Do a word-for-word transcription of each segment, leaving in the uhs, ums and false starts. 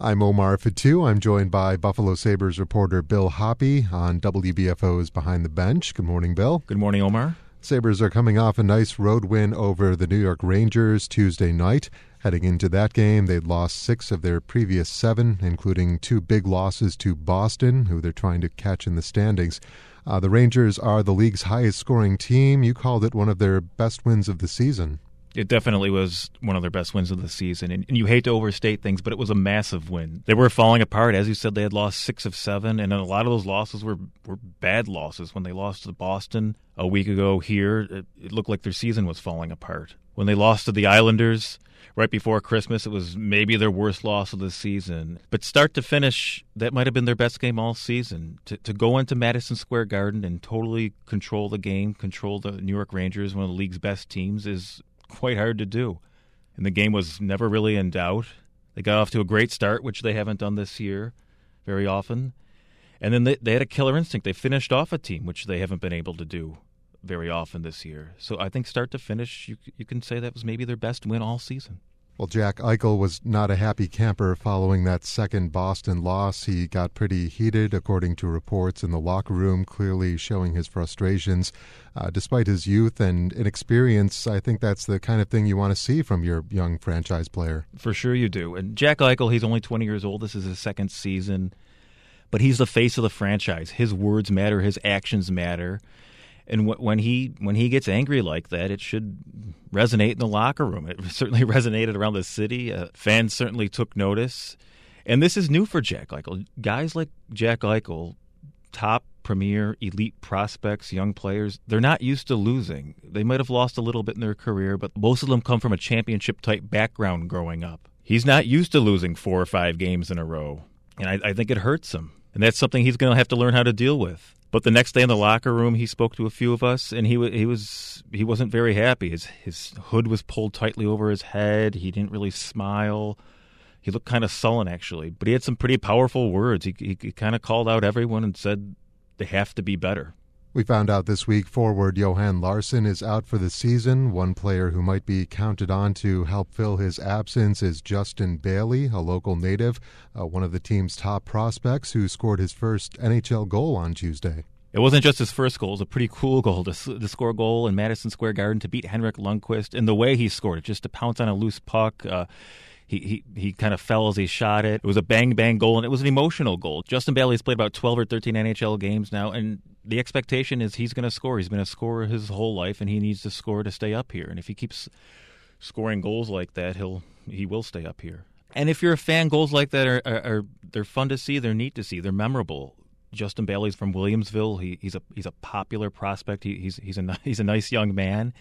I'm Omar Fatu. I'm joined by Buffalo Sabres reporter Bill Hoppe on W B F O's Behind the Bench. Good morning, Bill. Good morning, Omar. Sabres are coming off a nice road win over the New York Rangers Tuesday night. Heading into that game, they'd lost six of their previous seven, including two big losses to Boston, who they're trying to catch in the standings. Uh, the Rangers are the league's highest-scoring team. You called it one of their best wins of the season. It definitely was one of their best wins of the season, and, and you hate to overstate things, but it was a massive win. They were falling apart. As you said, they had lost six of seven, and a lot of those losses were, were bad losses. When they lost to Boston a week ago here, it, it looked like their season was falling apart. When they lost to the Islanders right before Christmas, it was maybe their worst loss of the season. But start to finish, that might have been their best game all season. To, to go into Madison Square Garden and totally control the game, control the New York Rangers, one of the league's best teams, is quite hard to do. And the game was never really in doubt. They got off to a great start, which they haven't done this year very often. And then they, they had a killer instinct. They finished off a team, which they haven't been able to do very often this year. So I think start to finish, you, you can say that was maybe their best win all season. Well, Jack Eichel was not a happy camper following that second Boston loss. He got pretty heated, according to reports in the locker room, clearly showing his frustrations. Uh, despite his youth and inexperience, I think that's the kind of thing you want to see from your young franchise player. For sure you do. And Jack Eichel, he's only twenty years old. This is his second season. But he's the face of the franchise. His words matter. His actions matter. And when he when he gets angry like that, it should resonate in the locker room. It certainly resonated around the city. Uh, fans certainly took notice. And this is new for Jack Eichel. Guys like Jack Eichel, top, premier, elite prospects, young players, they're not used to losing. They might have lost a little bit in their career, but most of them come from a championship-type background growing up. He's not used to losing four or five games in a row, and I, I think it hurts him. And that's something he's going to have to learn how to deal with. But the next day in the locker room, he spoke to a few of us, and he he was he wasn't very happy. His his hood was pulled tightly over his head. He didn't really smile. He looked kind of sullen, actually. But he had some pretty powerful words. He he, he kind of called out everyone and said they have to be better. We found out this week forward Johan Larsson is out for the season. One player who might be counted on to help fill his absence is Justin Bailey, a local native, uh, one of the team's top prospects who scored his first N H L goal on Tuesday. It wasn't just his first goal. It was a pretty cool goal to, to score a goal in Madison Square Garden to beat Henrik Lundqvist. And the way he scored it, just to pounce on a loose puck, uh, He he he kind of fell as he shot it. It was a bang-bang goal, and it was an emotional goal. Justin Bailey's played about twelve or thirteen N H L games now, and the expectation is he's going to score. He's been a scorer his whole life, and he needs to score to stay up here. And if he keeps scoring goals like that, he'll he will stay up here. And if you're a fan, goals like that are, are, are they're fun to see. They're neat to see. They're memorable. Justin Bailey's from Williamsville. He, he's a he's a popular prospect. He, he's he's a he's a nice young man.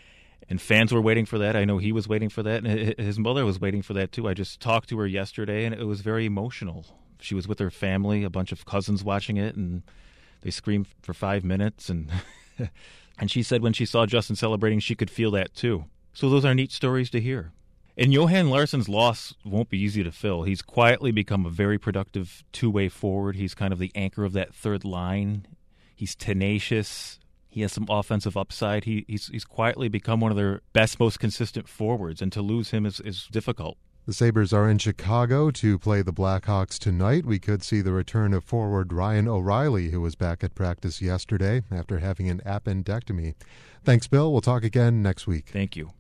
And fans were waiting for that. I know he was waiting for that, and his mother was waiting for that, too. I just talked to her yesterday, and it was very emotional. She was with her family, a bunch of cousins watching it, and they screamed for five minutes. And and she said when she saw Justin celebrating, she could feel that, too. So those are neat stories to hear. And Johan Larsson's loss won't be easy to fill. He's quietly become a very productive two-way forward. He's kind of the anchor of that third line. He's tenacious. He has some offensive upside. He, he's he's quietly become one of their best, most consistent forwards, and to lose him is, is difficult. The Sabres are in Chicago to play the Blackhawks tonight. We could see the return of forward Ryan O'Reilly, who was back at practice yesterday after having an appendectomy. Thanks, Bill. We'll talk again next week. Thank you.